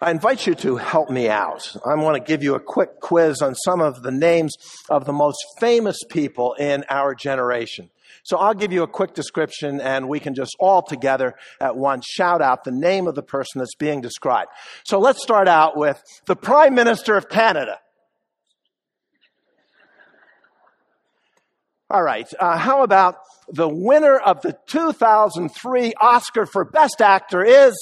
I invite you to help me out. I want to give you a quick quiz on some of the names of the most famous people in our generation. So I'll give you a quick description, and we can just all together at once shout out the name of the person that's being described. So let's start out with the Prime Minister of Canada. All right, how about the winner of the 2003 Oscar for Best Actor is...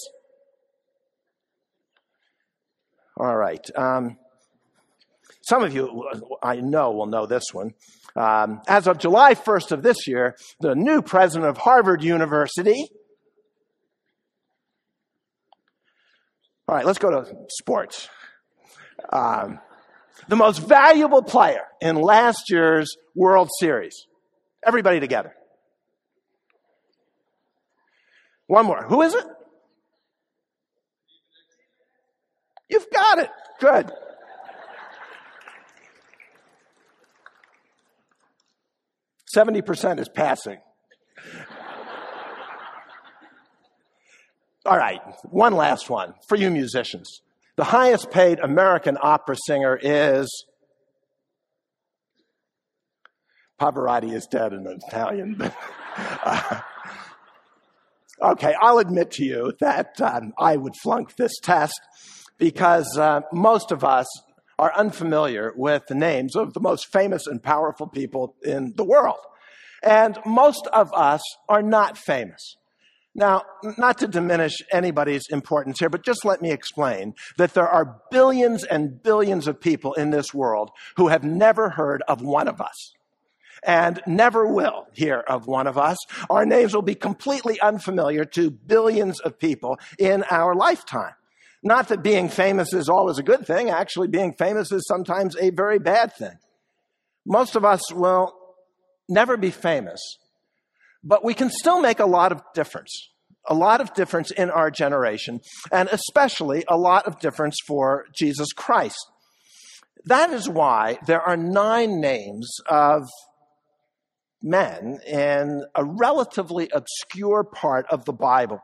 All right. Some of you, I know, will know this one. As of July 1st of this year, the new president of Harvard University. All right, let's go to sports. The most valuable player in last year's World Series. Everybody together. One more. Who is it? You've got it. Good. %70 is passing. All right, one last one for you musicians. The highest paid American opera singer is... Pavarotti is dead in Italian. Okay, I'll admit to you that I would flunk this test because most of us are unfamiliar with the names of the most famous and powerful people in the world. And most of us are not famous. Now, not to diminish anybody's importance here, but just let me explain that there are billions and billions of people in this world who have never heard of one of us. And never will hear of one of us. Our names will be completely unfamiliar to billions of people in our lifetime. Not that being famous is always a good thing. Actually, being famous is sometimes a very bad thing. Most of us will never be famous, but we can still make a lot of difference in our generation, and especially a lot of difference for Jesus Christ. That is why there are 9 names of men in a relatively obscure part of the Bible.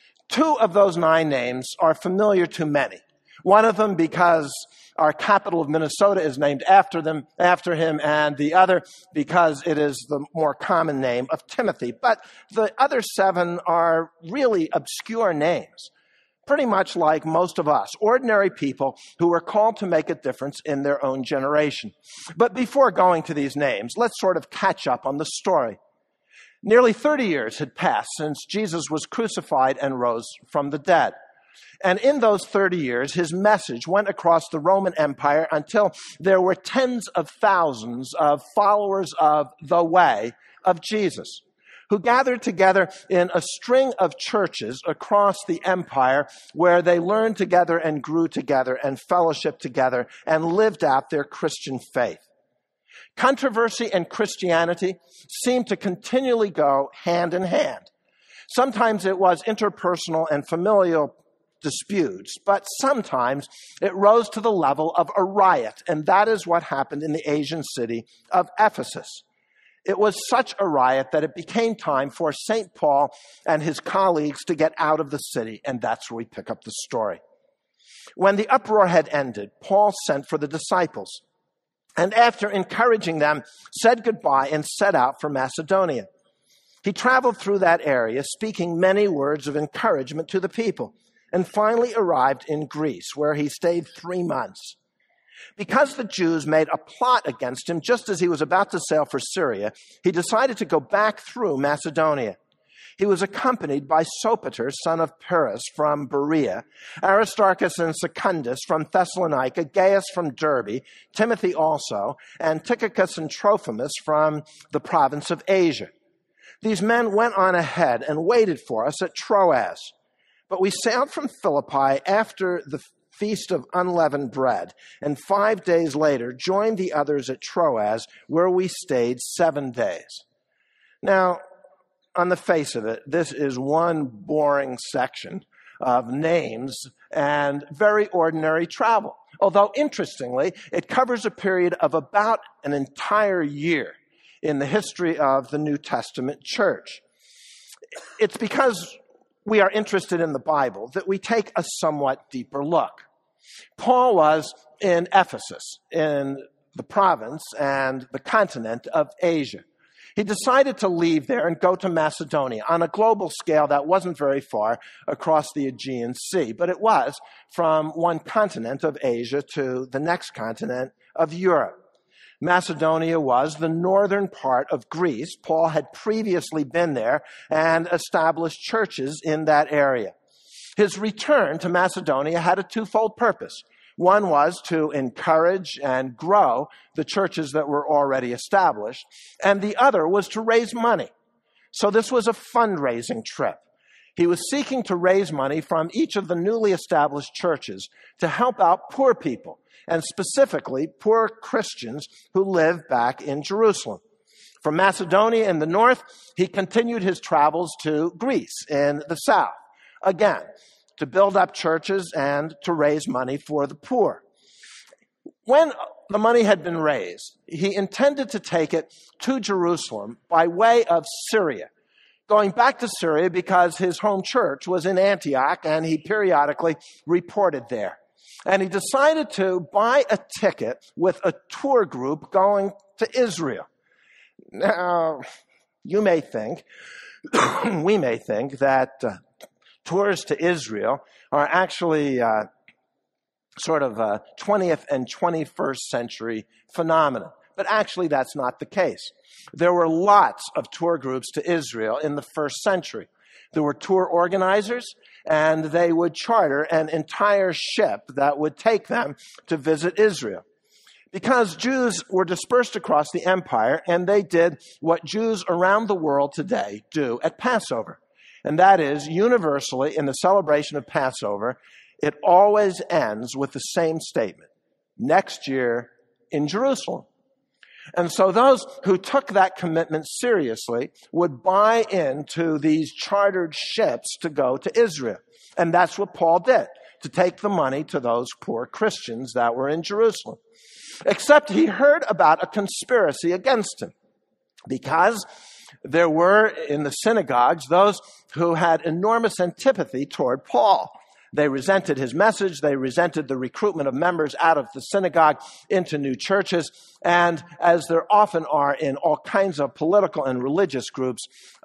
2 of those 9 names are familiar to many. One of them because our capital of Minnesota is named after him, and the other because it is the more common name of Timothy. But the other 7 are really obscure names, pretty much like most of us, ordinary people who are called to make a difference in their own generation. But before going to these names, let's sort of catch up on the story. Nearly 30 years had passed since Jesus was crucified and rose from the dead. And in those 30 years, his message went across the Roman Empire until there were tens of thousands of followers of the way of Jesus, who gathered together in a string of churches across the empire where they learned together and grew together and fellowshiped together and lived out their Christian faith. Controversy and Christianity seemed to continually go hand in hand. Sometimes it was interpersonal and familial disputes, but sometimes it rose to the level of a riot, and that is what happened in the Asian city of Ephesus. It was such a riot that it became time for St. Paul and his colleagues to get out of the city, and that's where we pick up the story. When the uproar had ended, Paul sent for the disciples, and after encouraging them, said goodbye and set out for Macedonia. He traveled through that area, speaking many words of encouragement to the people, and finally arrived in Greece, where he stayed 3 months. Because the Jews made a plot against him just as he was about to sail for Syria, he decided to go back through Macedonia. He was accompanied by Sopater, son of Pyrrhus from Berea, Aristarchus and Secundus from Thessalonica, Gaius from Derbe, Timothy also, and Tychicus and Trophimus from the province of Asia. These men went on ahead and waited for us at Troas. But we sailed from Philippi after the Feast of Unleavened Bread, and 5 days later joined the others at Troas, where we stayed 7 days. Now, on the face of it, this is one boring section of names and very ordinary travel. Although, interestingly, it covers a period of about an entire year in the history of the New Testament church. It's because we are interested in the Bible that we take a somewhat deeper look. Paul was in Ephesus, in the province and the continent of Asia. He decided to leave there and go to Macedonia. On a global scale, that wasn't very far across the Aegean Sea, but it was from one continent of Asia to the next continent of Europe. Macedonia was the northern part of Greece. Paul had previously been there and established churches in that area. His return to Macedonia had a twofold purpose. One was to encourage and grow the churches that were already established, and the other was to raise money. So this was a fundraising trip. He was seeking to raise money from each of the newly established churches to help out poor people, and specifically poor Christians who live back in Jerusalem. From Macedonia in the north, he continued his travels to Greece in the south, again, to build up churches and to raise money for the poor. When the money had been raised, he intended to take it to Jerusalem by way of Syria, going back to Syria because his home church was in Antioch and he periodically reported there. And he decided to buy a ticket with a tour group going to Israel. Now, you may think, we may think that tours to Israel are actually sort of a 20th and 21st century phenomenon. But actually, that's not the case. There were lots of tour groups to Israel in the first century. There were tour organizers, and they would charter an entire ship that would take them to visit Israel. Because Jews were dispersed across the empire, and they did what Jews around the world today do at Passover. And that is, universally, in the celebration of Passover, it always ends with the same statement: next year in Jerusalem. And so those who took that commitment seriously would buy into these chartered ships to go to Israel. And that's what Paul did, to take the money to those poor Christians that were in Jerusalem. Except he heard about a conspiracy against him, because there were in the synagogues those who had enormous antipathy toward Paul. They resented his message. They resented the recruitment of members out of the synagogue into new churches. And as there often are in all kinds of political and religious groups,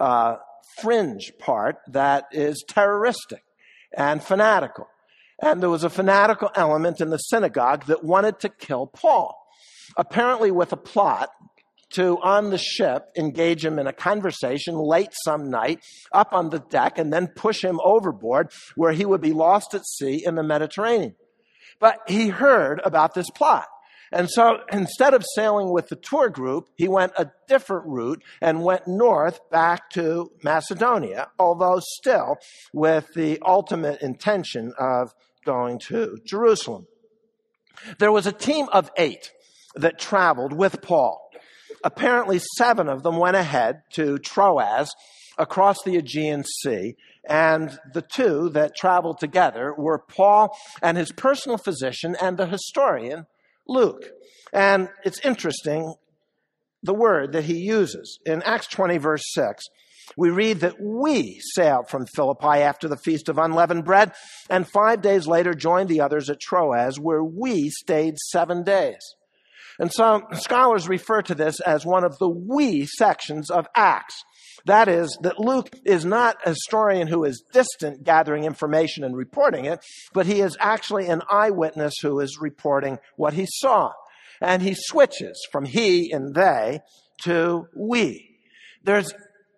fringe part that is terroristic and fanatical. And there was a fanatical element in the synagogue that wanted to kill Paul, apparently with a plot to, on the ship, engage him in a conversation late some night up on the deck and then push him overboard where he would be lost at sea in the Mediterranean. But he heard about this plot. And so instead of sailing with the tour group, he went a different route and went north back to Macedonia, although still with the ultimate intention of going to Jerusalem. There was a team of 8 that traveled with Paul. Apparently 7 of them went ahead to Troas across the Aegean Sea, and the 2 that traveled together were Paul and his personal physician and the historian Luke. And it's interesting, the word that he uses. In Acts 20, verse 6, we read that we sailed from Philippi after the Feast of Unleavened Bread, and 5 days later joined the others at Troas, where we stayed 7 days. And so scholars refer to this as one of the we sections of Acts. That is, that Luke is not a historian who is distant gathering information and reporting it, but he is actually an eyewitness who is reporting what he saw. And he switches from he and they to we. There's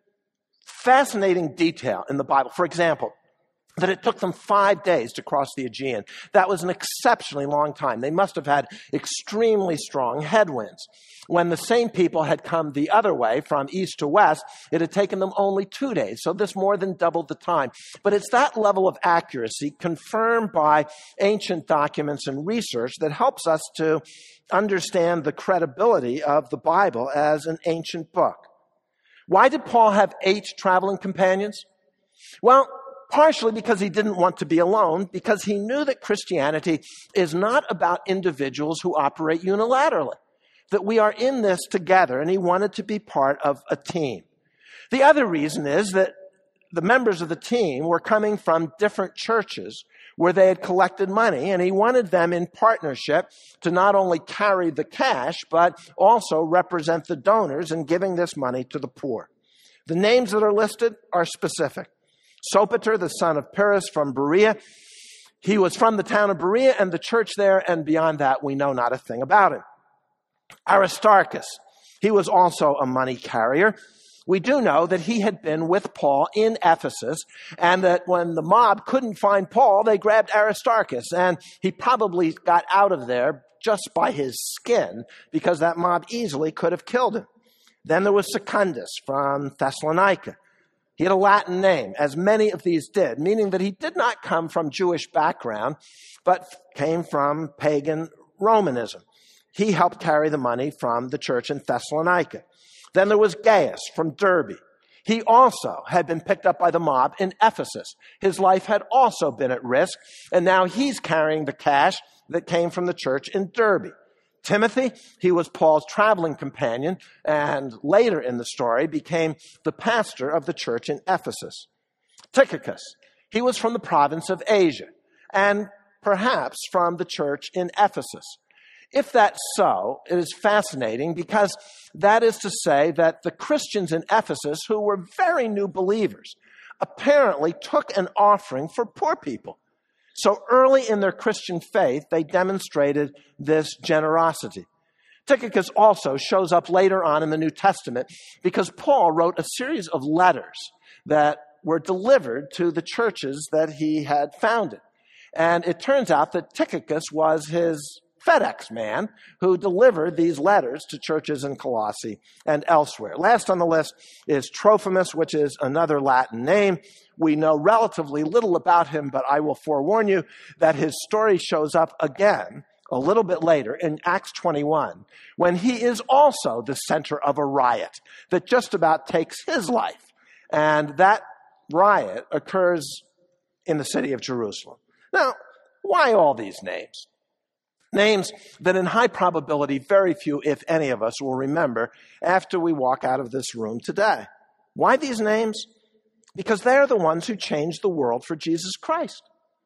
fascinating detail in the Bible. For example, that it took them 5 days to cross the Aegean. That was an exceptionally long time. They must have had extremely strong headwinds. When the same people had come the other way from east to west, it had taken them only 2 days. So this more than doubled the time. But it's that level of accuracy confirmed by ancient documents and research that helps us to understand the credibility of the Bible as an ancient book. Why did Paul have 8 traveling companions? Well, partially because he didn't want to be alone, because he knew that Christianity is not about individuals who operate unilaterally, that we are in this together, and he wanted to be part of a team. The other reason is that the members of the team were coming from different churches where they had collected money, and he wanted them in partnership to not only carry the cash, but also represent the donors in giving this money to the poor. The names that are listed are specific. Sopater, the son of Pyrrhus from Berea. He was from the town of Berea and the church there, and beyond that, we know not a thing about him. Aristarchus, he was also a money carrier. We do know that he had been with Paul in Ephesus, and that when the mob couldn't find Paul, they grabbed Aristarchus, and he probably got out of there just by his skin, because that mob easily could have killed him. Then there was Secundus from Thessalonica. He had a Latin name, as many of these did, meaning that he did not come from Jewish background, but came from pagan Romanism. He helped carry the money from the church in Thessalonica. Then there was Gaius from Derbe. He also had been picked up by the mob in Ephesus. His life had also been at risk, and now he's carrying the cash that came from the church in Derbe. Timothy, he was Paul's traveling companion, and later in the story became the pastor of the church in Ephesus. Tychicus, he was from the province of Asia, and perhaps from the church in Ephesus. If that's so, it is fascinating, because that is to say that the Christians in Ephesus, who were very new believers, apparently took an offering for poor people. So early in their Christian faith, they demonstrated this generosity. Tychicus also shows up later on in the New Testament because Paul wrote a series of letters that were delivered to the churches that he had founded. And it turns out that Tychicus was his FedEx man who delivered these letters to churches in Colossae and elsewhere. Last on the list is Trophimus, which is another Latin name. We know relatively little about him, but I will forewarn you that his story shows up again a little bit later in Acts 21, when he is also the center of a riot that just about takes his life. And that riot occurs in the city of Jerusalem. Now, why all these names? Names that in high probability very few, if any of us, will remember after we walk out of this room today. Why these names? Because they're the ones who changed the world for Jesus Christ.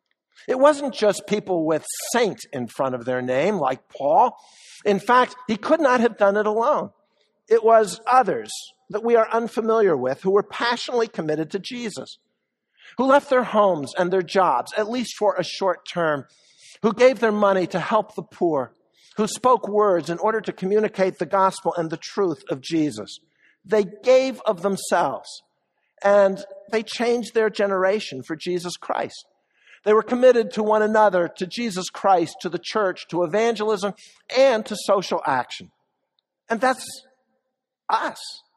It wasn't just people with saint in front of their name, like Paul. In fact, he could not have done it alone. It was others that we are unfamiliar with who were passionately committed to Jesus, who left their homes and their jobs, at least for a short term, who gave their money to help the poor, who spoke words in order to communicate the gospel and the truth of Jesus. They gave of themselves, and they changed their generation for Jesus Christ. They were committed to one another, to Jesus Christ, to the church, to evangelism, and to social action. And that's us.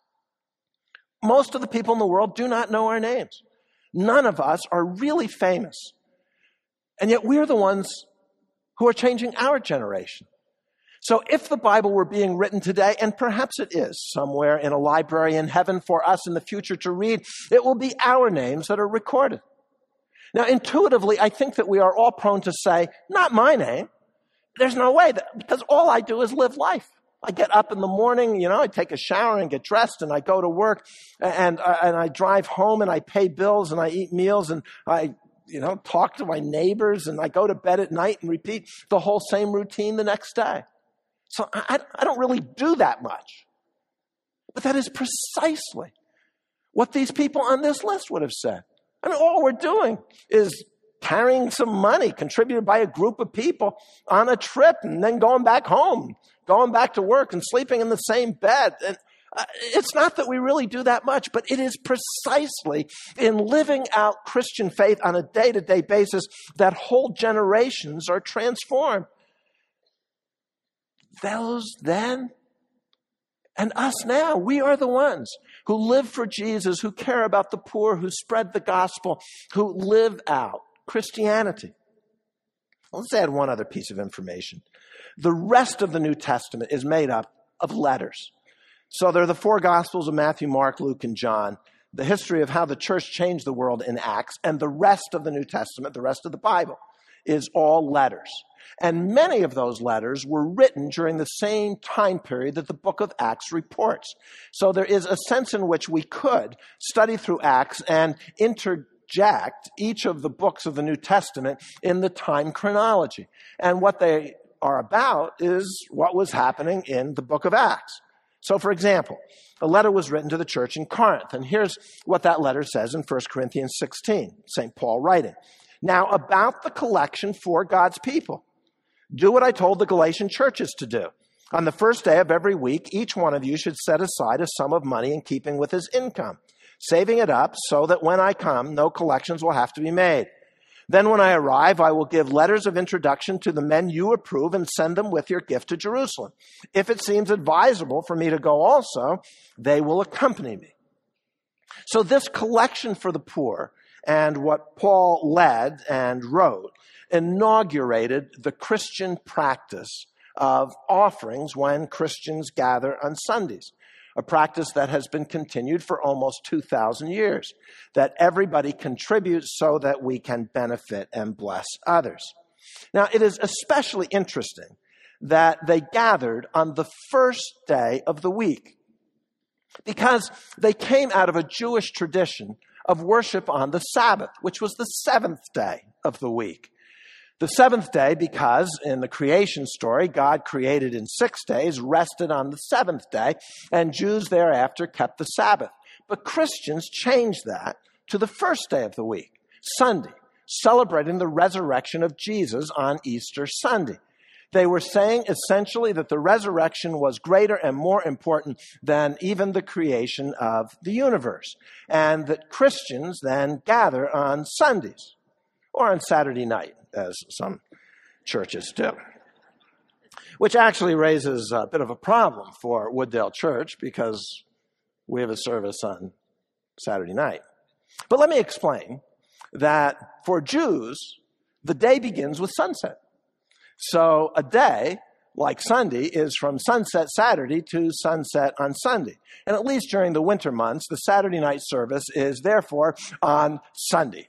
Most of the people in the world do not know our names. None of us are really famous. And yet we're the ones who are changing our generation. So if the Bible were being written today, and perhaps it is somewhere in a library in heaven for us in the future to read, it will be our names that are recorded. Now, intuitively, I think that we are all prone to say, not my name. There's no way, because all I do is live life. I get up in the morning, I take a shower and get dressed, and I go to work, and I drive home, and I pay bills, and I eat meals, and I talk to my neighbors, and I go to bed at night and repeat the whole same routine the next day. So I don't really do that much. But that is precisely what these people on this list would have said. I mean, all we're doing is carrying some money contributed by a group of people on a trip and then going back home, going back to work and sleeping in the same bed. And it's not that we really do that much, but it is precisely in living out Christian faith on a day-to-day basis that whole generations are transformed. Those then and us now, we are the ones who live for Jesus, who care about the poor, who spread the gospel, who live out Christianity. Let's add one other piece of information. The rest of the New Testament is made up of letters. So there are the four Gospels of Matthew, Mark, Luke, and John, the history of how the church changed the world in Acts, and the rest of the New Testament, the rest of the Bible, is all letters. And many of those letters were written during the same time period that the book of Acts reports. So there is a sense in which we could study through Acts and interject each of the books of the New Testament in the time chronology. And what they are about is what was happening in the book of Acts. So, for example, a letter was written to the church in Corinth, and here's what that letter says in 1 Corinthians 16, St. Paul writing. Now, about the collection for God's people, do what I told the Galatian churches to do. On the first day of every week, each one of you should set aside a sum of money in keeping with his income, saving it up so that when I come, no collections will have to be made. Then when I arrive, I will give letters of introduction to the men you approve and send them with your gift to Jerusalem. If it seems advisable for me to go also, they will accompany me. So this collection for the poor and what Paul led and wrote inaugurated the Christian practice of offerings when Christians gather on Sundays. A practice that has been continued for almost 2,000 years, that everybody contributes so that we can benefit and bless others. Now, it is especially interesting that they gathered on the first day of the week because they came out of a Jewish tradition of worship on the Sabbath, which was the seventh day of the week. The seventh day, because in the creation story, God created in 6 days, rested on the seventh day, and Jews thereafter kept the Sabbath. But Christians changed that to the first day of the week, Sunday, celebrating the resurrection of Jesus on Easter Sunday. They were saying essentially that the resurrection was greater and more important than even the creation of the universe, and that Christians then gather on Sundays or on Saturday night, as some churches do, which actually raises a bit of a problem for Wooddale Church because we have a service on Saturday night. But let me explain that for Jews, the day begins with sunset. So a day, like Sunday, is from sunset Saturday to sunset on Sunday. And at least during the winter months, the Saturday night service is therefore on Sunday.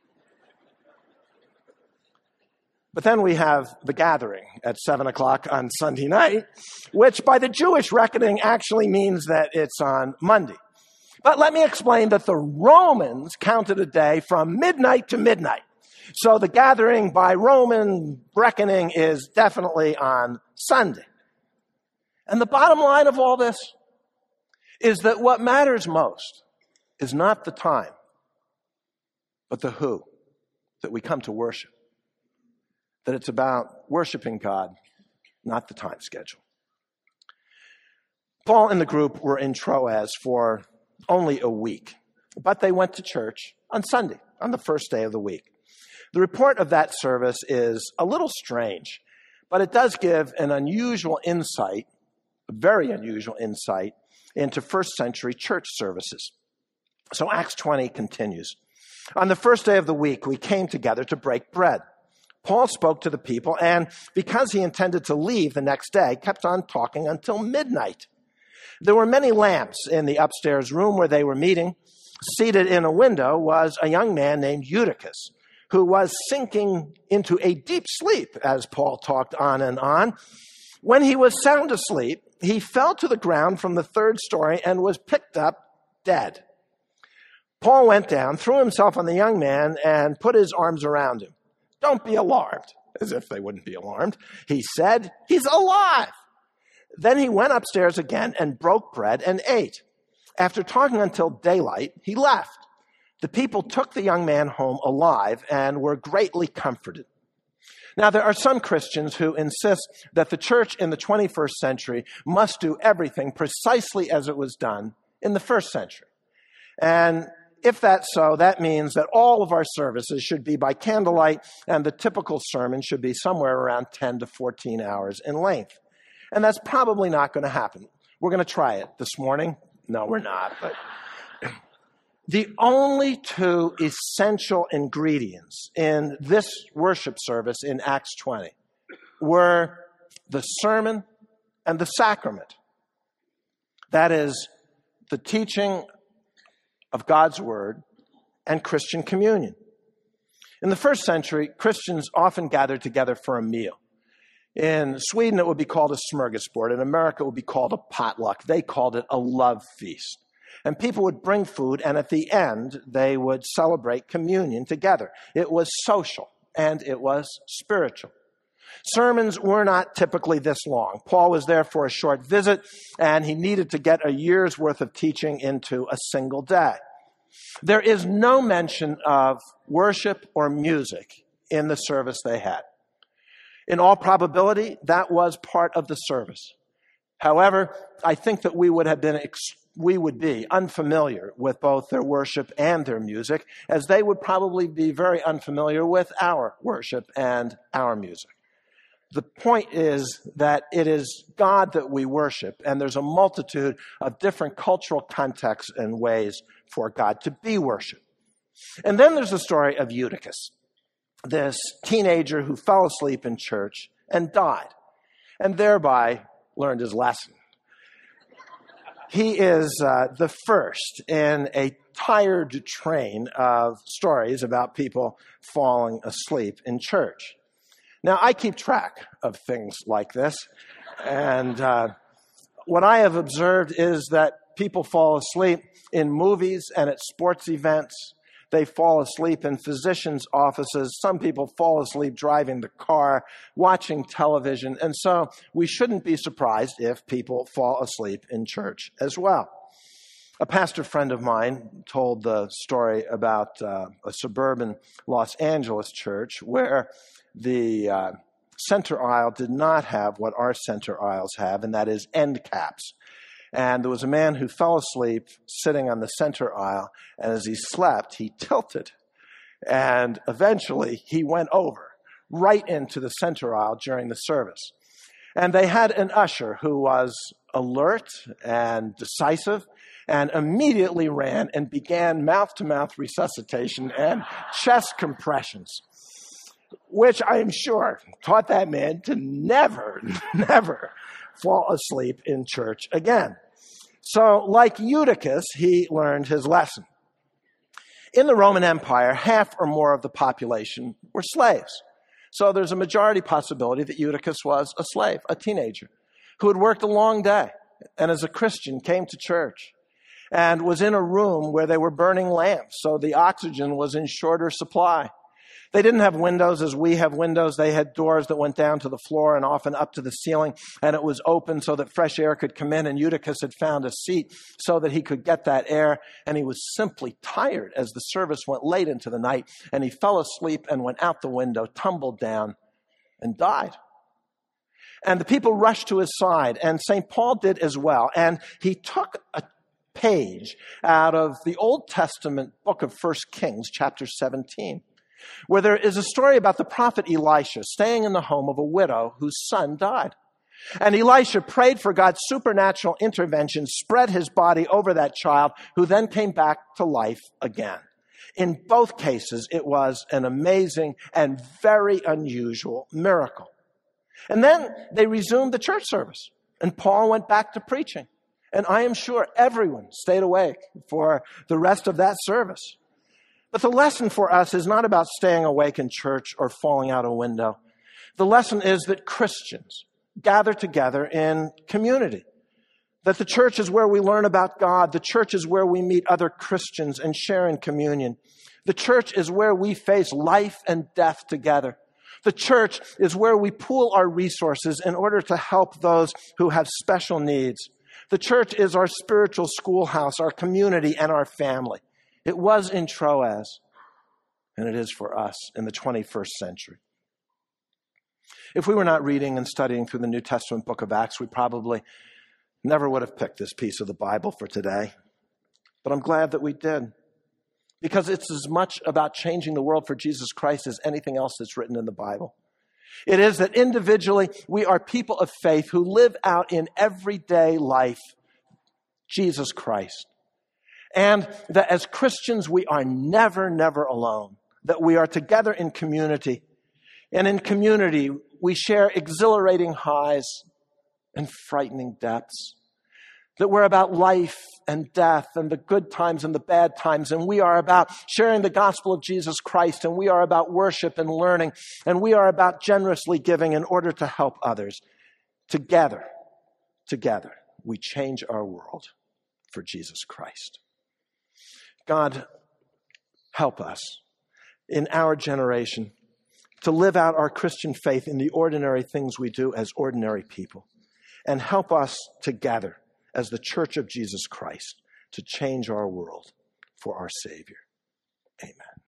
But then we have the gathering at 7 o'clock on Sunday night, which by the Jewish reckoning actually means that it's on Monday. But let me explain that the Romans counted a day from midnight to midnight. So the gathering by Roman reckoning is definitely on Sunday. And the bottom line of all this is that what matters most is not the time, but the who that we come to worship. That it's about worshiping God, not the time schedule. Paul and the group were in Troas for only a week, but they went to church on Sunday, on the first day of the week. The report of that service is a little strange, but it does give an unusual insight, a very unusual insight, into first century church services. So Acts 20 continues. On the first day of the week, we came together to break bread. Paul spoke to the people, and because he intended to leave the next day, kept on talking until midnight. There were many lamps in the upstairs room where they were meeting. Seated in a window was a young man named Eutychus, who was sinking into a deep sleep as Paul talked on and on. When he was sound asleep, he fell to the ground from the third story and was picked up dead. Paul went down, threw himself on the young man, and put his arms around him. Don't be alarmed, as if they wouldn't be alarmed. He said, he's alive. Then he went upstairs again and broke bread and ate. After talking until daylight, he left. The people took the young man home alive and were greatly comforted. Now, there are some Christians who insist that the church in the 21st century must do everything precisely as it was done in the first century. And if that's so, that means that all of our services should be by candlelight, and the typical sermon should be somewhere around 10 to 14 hours in length. And that's probably not going to happen. We're going to try it this morning. No, we're not. But the only two essential ingredients in this worship service in Acts 20 were the sermon and the sacrament. That is, the teaching of God's word and Christian communion. In the first century, Christians often gathered together for a meal. In Sweden, it would be called a smorgasbord. In America, it would be called a potluck. They called it a love feast. And people would bring food, and at the end, they would celebrate communion together. It was social, and it was spiritual. Sermons were not typically this long. Paul was there for a short visit, and he needed to get a year's worth of teaching into a single day. There is no mention of worship or music in the service they had. In all probability, that was part of the service. However, I think that we would be unfamiliar with both their worship and their music, as they would probably be very unfamiliar with our worship and our music. The point is that it is God that we worship, and there's a multitude of different cultural contexts and ways for God to be worshiped. And then there's the story of Eutychus, this teenager who fell asleep in church and died, and thereby learned his lesson. He is the first in a tired train of stories about people falling asleep in church. Now, I keep track of things like this, and what I have observed is that people fall asleep in movies and at sports events. They fall asleep in physicians' offices. Some people fall asleep driving the car, watching television. And so we shouldn't be surprised if people fall asleep in church as well. A pastor friend of mine told the story about a suburban Los Angeles church where the center aisle did not have what our center aisles have, and that is end caps. And there was a man who fell asleep sitting on the center aisle, and as he slept, he tilted. And eventually, he went over right into the center aisle during the service. And they had an usher who was alert and decisive and immediately ran and began mouth-to-mouth resuscitation and chest compressions, which I am sure taught that man to never fall asleep in church again. So, like Eutychus, he learned his lesson. In the Roman Empire, half or more of the population were slaves. So there's a majority possibility that Eutychus was a slave, a teenager, who had worked a long day, and as a Christian came to church and was in a room where they were burning lamps, so the oxygen was in shorter supply. They didn't have windows as we have windows. They had doors that went down to the floor and often up to the ceiling, and it was open so that fresh air could come in, and Eutychus had found a seat so that he could get that air, and he was simply tired as the service went late into the night, and he fell asleep and went out the window, tumbled down, and died. And the people rushed to his side, and St. Paul did as well, and he took a page out of the Old Testament book of 1 Kings, chapter 17. Where there is a story about the prophet Elisha staying in the home of a widow whose son died. And Elisha prayed for God's supernatural intervention, spread his body over that child, who then came back to life again. In both cases, it was an amazing and very unusual miracle. And then they resumed the church service, and Paul went back to preaching. And I am sure everyone stayed awake for the rest of that service. But the lesson for us is not about staying awake in church or falling out a window. The lesson is that Christians gather together in community. That the church is where we learn about God. The church is where we meet other Christians and share in communion. The church is where we face life and death together. The church is where we pool our resources in order to help those who have special needs. The church is our spiritual schoolhouse, our community, and our family. It was in Troas, and it is for us in the 21st century. If we were not reading and studying through the New Testament book of Acts, we probably never would have picked this piece of the Bible for today. But I'm glad that we did, because it's as much about changing the world for Jesus Christ as anything else that's written in the Bible. It is that individually we are people of faith who live out in everyday life Jesus Christ. And that as Christians, we are never alone. That we are together in community. And in community, we share exhilarating highs and frightening depths. that we're about life and death and the good times and the bad times, and we are about sharing the gospel of Jesus Christ, and we are about worship and learning, and we are about generously giving in order to help others. Together, we change our world for Jesus Christ. God, help us in our generation to live out our Christian faith in the ordinary things we do as ordinary people, and help us together as the Church of Jesus Christ to change our world for our Savior. Amen.